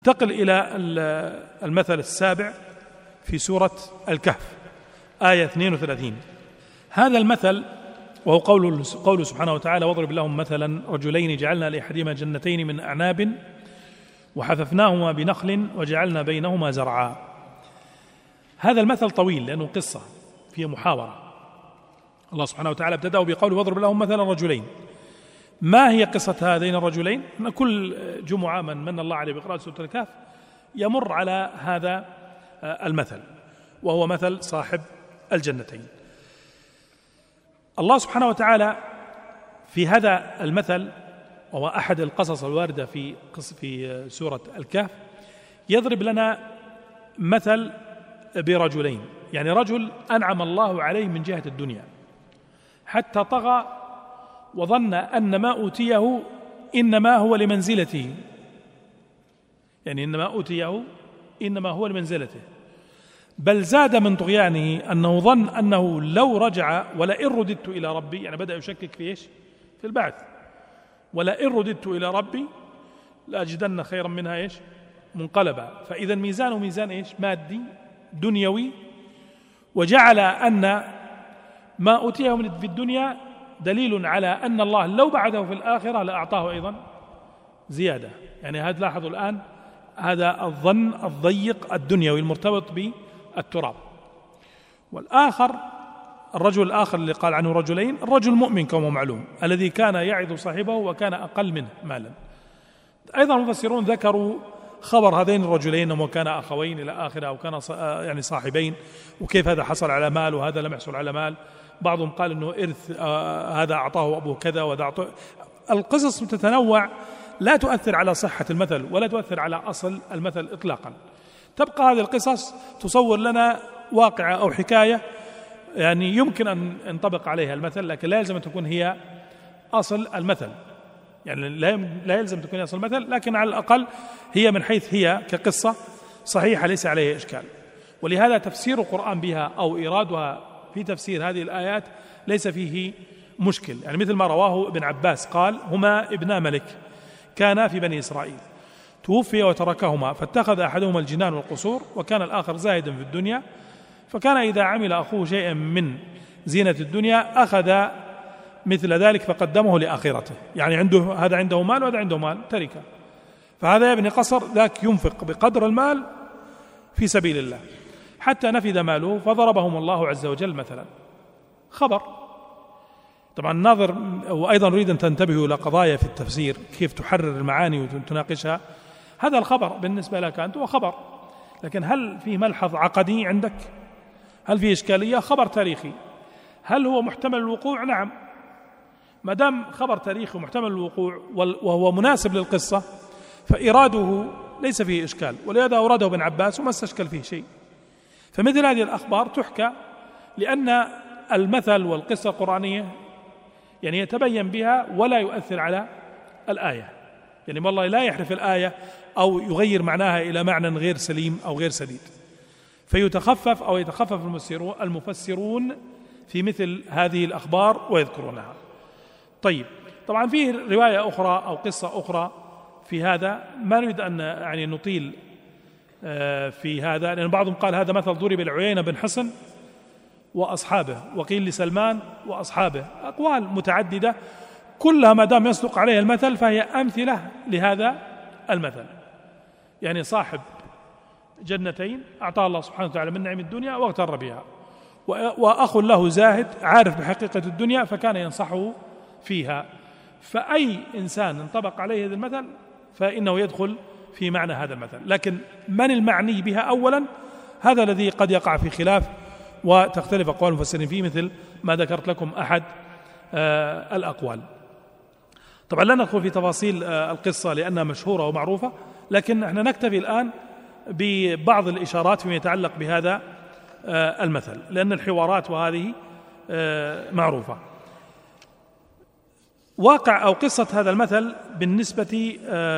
انتقل إلى المثل السابع في سورة الكهف آية 32. هذا المثل وهو قوله سبحانه وتعالى: واضرب لهم مثلا رجلين جعلنا لأحدهما جنتين من أعناب وحففناهما بنخل وجعلنا بينهما زرعا. هذا المثل طويل لأنه قصة فيه محاورة. الله سبحانه وتعالى ابتدأ بقوله: واضرب لهم مثلا رجلين. ما هي قصة هذين الرجلين؟ كل جمعة من الله عليه بقراءة سورة الكهف يمر على هذا المثل، وهو مثل صاحب الجنتين. الله سبحانه وتعالى في هذا المثل، وهو أحد القصص الواردة في سورة الكهف، يضرب لنا مثل برجلين، يعني رجل أنعم الله عليه من جهة الدنيا حتى طغى وظن أن ما أوتيه إنما هو لمنزلته، يعني إنما أوتيه إنما هو لمنزلته، بل زاد من طغيانه أنه ظن أنه لو رجع ولئن رددت إلى ربي، يعني بدأ يشكك في إيش؟ في البعث. ولئن رددت إلى ربي لأجدن خيرا منها إيش؟ منقلبا. فإذا ميزانه ميزان إيش؟ مادي دنيوي، وجعل أن ما أوتيه في الدنيا دليل على أن الله لو بعده في الآخرة لأعطاه أيضا زيادة. يعني هذا لاحظوا الآن، هذا الظن الضيق الدنيوي المرتبط بالتراب. والآخر، الرجل الآخر اللي قال عنه رجلين، الرجل المؤمن كما معلوم الذي كان يعظ صاحبه وكان أقل منه مالا. أيضا المفسرون ذكروا خبر هذين الرجلين أنهم كان أخوين إلى آخره، أو كان يعني صاحبين، وكيف هذا حصل على مال وهذا لم يحصل على مال. بعضهم قال أنه إرث، هذا أعطاه أبوه كذا وهذا أعطاه. القصص تتنوع، لا تؤثر على صحة المثل ولا تؤثر على أصل المثل إطلاقا. تبقى هذه القصص تصور لنا واقعة أو حكاية يعني يمكن أن ينطبق عليها المثل، لكن لا يلزم أن تكون هي أصل المثل، يعني لا يلزم أن تكون هي أصل المثل، لكن على الأقل هي من حيث هي كقصة صحيحة ليس عليها إشكال. ولهذا تفسير القرآن بها أو إيرادها في تفسير هذه الآيات ليس فيه مشكل. يعني مثل ما رواه ابن عباس قال: هما ابنا ملك كانا في بني إسرائيل، توفي وتركهما، فاتخذ أحدهما الجنان والقصور وكان الآخر زاهدا في الدنيا، فكان إذا عمل أخوه شيئا من زينة الدنيا أخذ مثل ذلك فقدمه لآخرته. يعني هذا عنده مال وهذا عنده مال تركه، فهذا يبني قصر، ذاك ينفق بقدر المال في سبيل الله حتى نفذ ماله فضربهم الله عز وجل مثلا. خبر طبعا الناظر، وأيضا نريد أن تنتبهوا إلى قضايا في التفسير كيف تحرر المعاني وتناقشها. هذا الخبر بالنسبة لك أنت هو خبر، لكن هل فيه ملحظ عقدي عندك؟ هل فيه إشكالية؟ خبر تاريخي. هل هو محتمل الوقوع؟ نعم. ما دام خبر تاريخي ومحتمل الوقوع وهو مناسب للقصة فإراده ليس فيه إشكال، ولهذا أوراده ابن عباس وما استشكل فيه شيء. فمثل هذه الأخبار تحكى لأن المثل والقصة القرآنية يعني يتبين بها ولا يؤثر على الآية، يعني والله لا يحرف الآية أو يغير معناها إلى معنى غير سليم أو غير سديد، فيتخفف أو يتخفف المفسرون في مثل هذه الأخبار ويذكرونها. طيب، طبعا فيه رواية أخرى أو قصة أخرى في هذا، ما نريد أن يعني نطيل في هذا، لأن بعضهم قال هذا مثل ضرب لعيينة بن حصن وأصحابه، وقيل لسلمان وأصحابه، أقوال متعددة كلها ما دام يصدق عليها المثل فهي أمثلة لهذا المثل. يعني صاحب جنتين أعطاه الله سبحانه وتعالى من نعم الدنيا واغتر بها، وأخ له زاهد عارف بحقيقة الدنيا فكان ينصحه فيها. فأي إنسان انطبق عليه هذا المثل فإنه يدخل في معنى هذا المثل، لكن من المعني بها أولا هذا الذي قد يقع في خلاف وتختلف أقوال المفسرين فيه، مثل ما ذكرت لكم أحد الأقوال. طبعا لا ندخل في تفاصيل القصة لأنها مشهورة ومعروفة، لكن احنا نكتفي الآن ببعض الإشارات فيما يتعلق بهذا المثل، لأن الحوارات وهذه معروفة. واقع أو قصة هذا المثل بالنسبة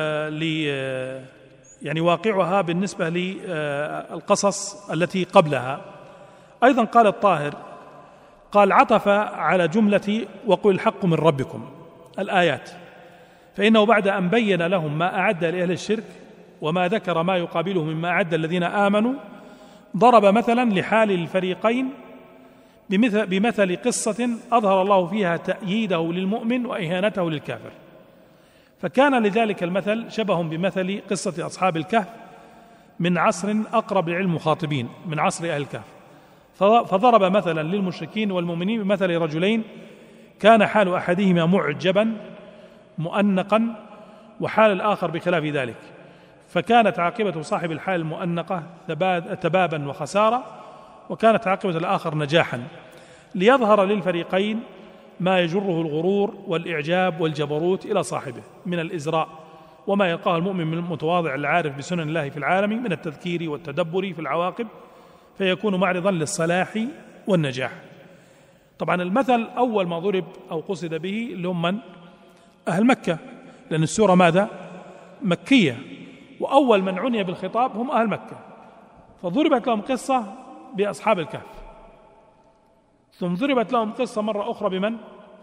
يعني واقعها بالنسبة للقصص التي قبلها. أيضا قال الطاهر، قال عطف على جملة وقل الحق من ربكم الآيات، فإنه بعد أن بين لهم ما أعد لأهل الشرك وما ذكر ما يقابله مما أعد الذين آمنوا، ضرب مثلا لحال الفريقين بمثل قصة أظهر الله فيها تأييده للمؤمن وإهانته للكافر، فكان لذلك المثل شبه بمثل قصة أصحاب الكهف من عصر أقرب لعلم المخاطبين من عصر أهل الكهف، فضرب مثلا للمشركين والمؤمنين بمثل رجلين كان حال أحدهما معجبا مؤنقا وحال الآخر بخلاف ذلك، فكانت عاقبة صاحب الحال المؤنقة تبابا وخسارة، وكانت عاقبة الآخر نجاحا، ليظهر للفريقين ما يجره الغرور والإعجاب والجبروت إلى صاحبه من الإزراء، وما يلقاه المؤمن من المتواضع العارف بسنن الله في العالم من التذكير والتدبر في العواقب، فيكون معرضا للصلاح والنجاح. طبعا المثل أول ما ضرب أو قصد به اللي هم من؟ أهل مكة، لأن السورة ماذا؟ مكية، وأول من عني بالخطاب هم أهل مكة، فضربت لهم قصة بأصحاب الكهف، ثم ضربت لهم قصة مرة أخرى بمن؟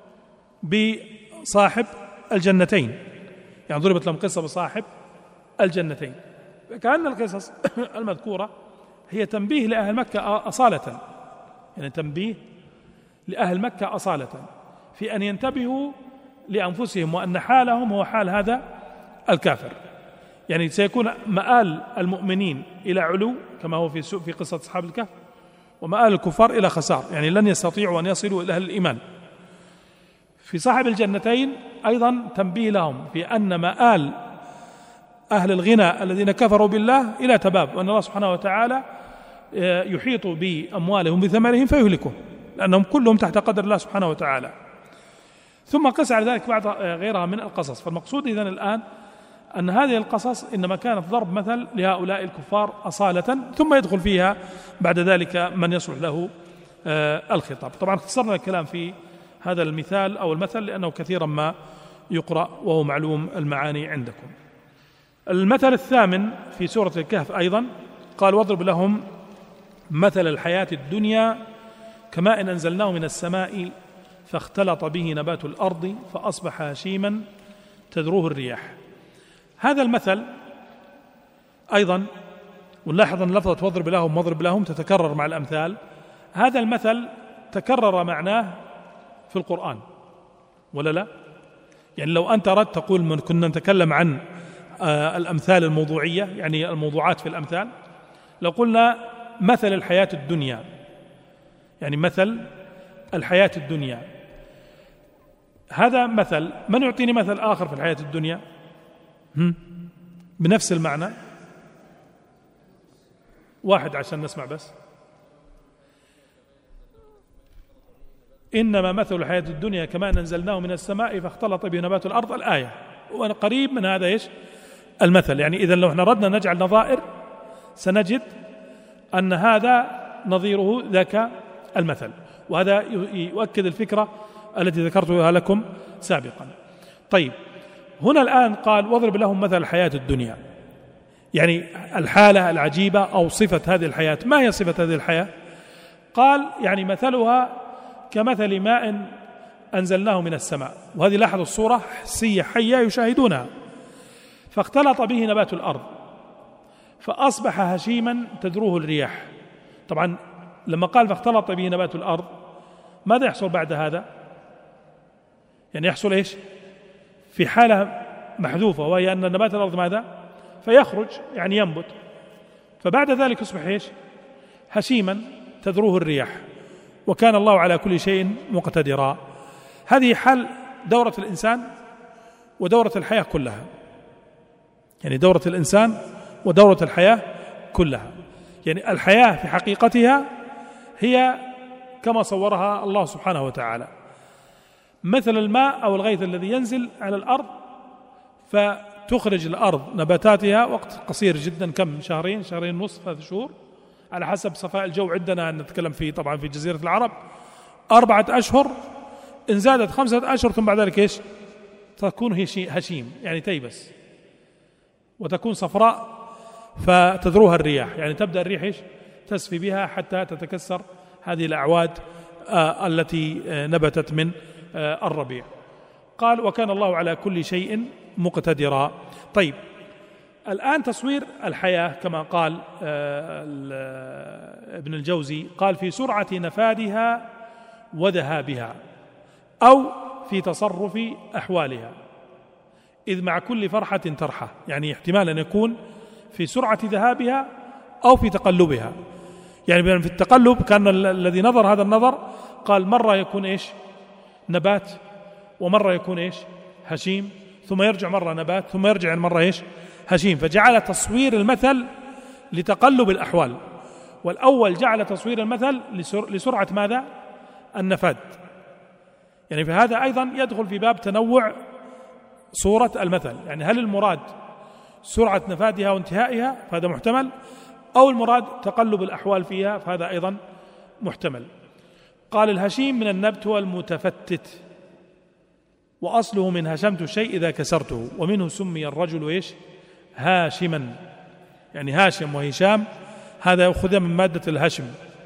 بصاحب الجنتين، يعني ضربت لهم قصة بصاحب الجنتين، كأن القصص المذكورة هي تنبيه لأهل مكة أصالة، يعني تنبيه لأهل مكة أصالة في أن ينتبهوا لأنفسهم وأن حالهم هو حال هذا الكافر، يعني سيكون مآل المؤمنين إلى علو كما هو في قصة أصحاب الكهف، ومآل الكفار إلى خسار، يعني لن يستطيعوا أن يصلوا إلى أهل الإيمان. في صاحب الجنتين أيضا تنبيه لهم في أن مآل أهل الغنى الذين كفروا بالله إلى تباب، وأن الله سبحانه وتعالى يحيط بأموالهم بثمرهم فيهلكهم، لأنهم كلهم تحت قدر الله سبحانه وتعالى. ثم قس على ذلك بعض غيرها من القصص. فالمقصود إذن الآن أن هذه القصص إنما كانت ضرب مثل لهؤلاء الكفار أصالة، ثم يدخل فيها بعد ذلك من يصلح له الخطاب. طبعا اختصرنا الكلام في هذا المثال أو المثل لأنه كثيرا ما يقرأ وهو معلوم المعاني عندكم. المثل الثامن في سورة الكهف أيضا قال: واضرب لهم مثل الحياة الدنيا كماء أنزلناه من السماء فاختلط به نبات الأرض فأصبح هشيما تذروه الرياح. هذا المثل أيضا، ونلاحظ أن لفظة واضرب لهم واضرب لهم تتكرر مع الأمثال، هذا المثل تكرر معناه في القرآن ولا لا؟ يعني لو أنت أردت تقول من كنا نتكلم عن الأمثال الموضوعية، يعني الموضوعات في الأمثال، لو قلنا مثل الحياة الدنيا، يعني مثل الحياة الدنيا، هذا مثل. من يعطيني مثل آخر في الحياة الدنيا بنفس المعنى؟ واحد عشان نسمع بس. إنما مثل الحياة الدنيا كما أنزلناه من السماء فاختلط به نبات الأرض، الآية، وقريب من هذا إيش المثل. يعني إذن لو احنا ردنا نجعل نظائر سنجد أن هذا نظيره ذاك المثل، وهذا يؤكد الفكرة التي ذكرتها لكم سابقا. طيب، هنا الآن قال واضرب لهم مثل الحياة الدنيا، يعني الحالة العجيبة أو صفة هذه الحياة. ما هي صفة هذه الحياة؟ قال يعني مثلها كمثل ماء أنزلناه من السماء، وهذه لاحظوا الصورة حسية حية يشاهدونها، فاختلط به نبات الأرض فأصبح هشيما تذروه الرياح. طبعا لما قال فاختلط به نبات الأرض، ماذا يحصل بعد هذا؟ يعني يحصل إيش؟ في حالة محذوفة، وهي أن نبات الأرض ماذا؟ فيخرج، يعني ينبت، فبعد ذلك يصبح إيش؟ هشيما تذروه الرياح، وكان الله على كل شيء مقتدرا. هذه حال دورة الإنسان ودورة الحياة كلها، يعني دورة الإنسان ودورة الحياة كلها. يعني الحياة في حقيقتها هي كما صورها الله سبحانه وتعالى، مثل الماء أو الغيث الذي ينزل على الأرض فتخرج الأرض نباتاتها وقت قصير جدا، كم؟ شهرين، شهرين ونصف، 3 شهور على حسب صفاء الجو عندنا نتكلم فيه طبعا في جزيرة العرب 4 أشهر، إن زادت 5 أشهر ثم بعد ذلك إيش؟ تكون هشيم، يعني تيبس وتكون صفراء فتذروها الرياح، يعني تبدأ الريح إيش؟ تسفي بها حتى تتكسر هذه الأعواد التي نبتت من الربيع. قال وكان الله على كل شيء مقتدرا. طيب، الآن تصوير الحياة كما قال ابن الجوزي، قال في سرعة نفادها وذهابها أو في تصرف أحوالها، إذ مع كل فرحة ترحة، يعني احتمال أن يكون في سرعة ذهابها أو في تقلبها. يعني في التقلب كان الذي نظر هذا النظر قال مرة يكون إيش نبات، ومرة يكون إيش هشيم، ثم يرجع مرة نبات، ثم يرجع مرة إيش هشيم، فجعل تصوير المثل لتقلب الأحوال، والأول جعل تصوير المثل لسرعة ماذا؟ النفاد. يعني في هذا أيضا يدخل في باب تنوع صورة المثل، يعني هل المراد سرعة نفادها وانتهائها فهذا محتمل، أو المراد تقلب الأحوال فيها فهذا أيضا محتمل. قال الهشيم من النبت والمتفتت، وأصله من هشمت الشيء إذا كسرته، ومنه سمي الرجل إيش هاشما، يعني هاشم وهشام هذا يأخذ من مادة الهشم.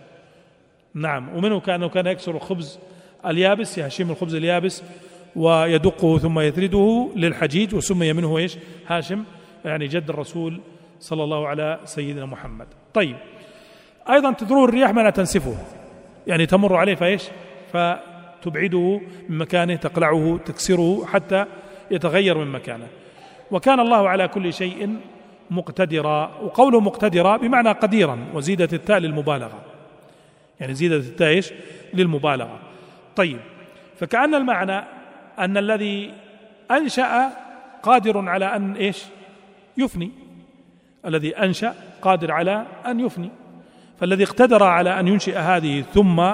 نعم. ومنه كان يكسر الخبز اليابس، يهشم الخبز اليابس ويدقه ثم يثرده للحجيج، وسمي منه إيش هاشم، يعني جد الرسول صلى الله على سيدنا محمد. طيب، أيضا تدروه الرياح ما لا تنسفه، يعني تمر عليه فإيش فتبعده من مكانه، تقلعه تكسره حتى يتغير من مكانه. وكان الله على كل شيء مقتدرا، وقوله مقتدرا بمعنى قديرا، وزيدت التاء للمبالغة، يعني زيدت التاء إيش للمبالغة. طيب، فكأن المعنى أن الذي أنشأ قادر على أن إيش يفني، الذي أنشأ قادر على أن يفني، فالذي اقتدر على أن ينشئ هذه ثم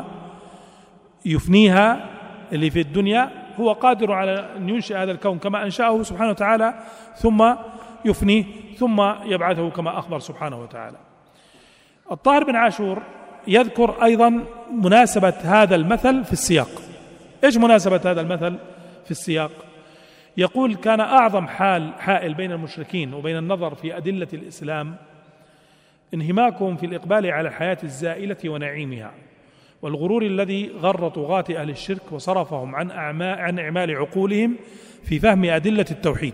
يفنيها اللي في الدنيا هو قادر على أن ينشئ هذا الكون كما أنشأه سبحانه وتعالى ثم يفنيه ثم يبعثه كما أخبر سبحانه وتعالى. الطاهر بن عاشور يذكر أيضا مناسبة هذا المثل في السياق. إيش مناسبة هذا المثل في السياق؟ يقول كان أعظم حائل بين المشركين وبين النظر في أدلة الإسلام انهماكهم في الإقبال على الحياة الزائلة ونعيمها، والغرور الذي غر طغاة أهل الشرك وصرفهم عن إعمال عقولهم في فهم أدلة التوحيد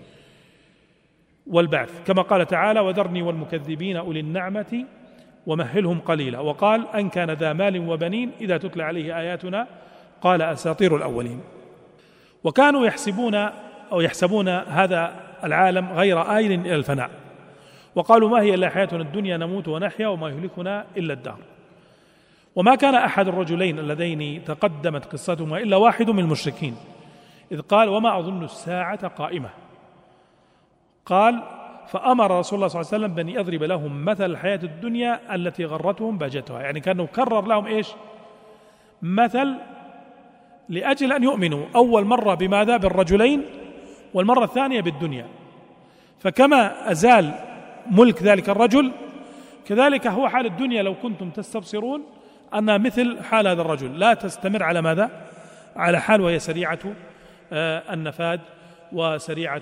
والبعث، كما قال تعالى وذرني والمكذبين أولي النعمة ومهلهم قليلا، وقال أن كان ذا مال وبنين إذا تتلى عليه آياتنا قال أساطير الأولين. وكانوا يحسبون هذا العالم غير آيل إلى الفناء، وقالوا ما هي إلا حياتنا الدنيا نموت ونحيا وما يهلكنا إلا الدهر. وما كان أحد الرجلين اللذين تقدمت قصتهما إلا واحد من المشركين، إذ قال وما أظن الساعة قائمة، قال فأمر رسول الله صلى الله عليه وسلم بأن يضرب لهم مثل الحياة الدنيا التي غرتهم بهجتها، يعني كانوا كرر لهم إيش مثل لأجل أن يؤمنوا، أول مرة بماذا؟ بالرجلين، والمرة الثانية بالدنيا. فكما أزال ملك ذلك الرجل كذلك هو حال الدنيا، لو كنتم تستبصرون أنها مثل حال هذا الرجل لا تستمر على ماذا؟ على حال وهي سريعة النفاد وسريعة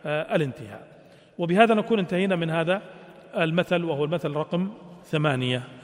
الانتهاء. وبهذا نكون انتهينا من هذا المثل، وهو المثل رقم 8.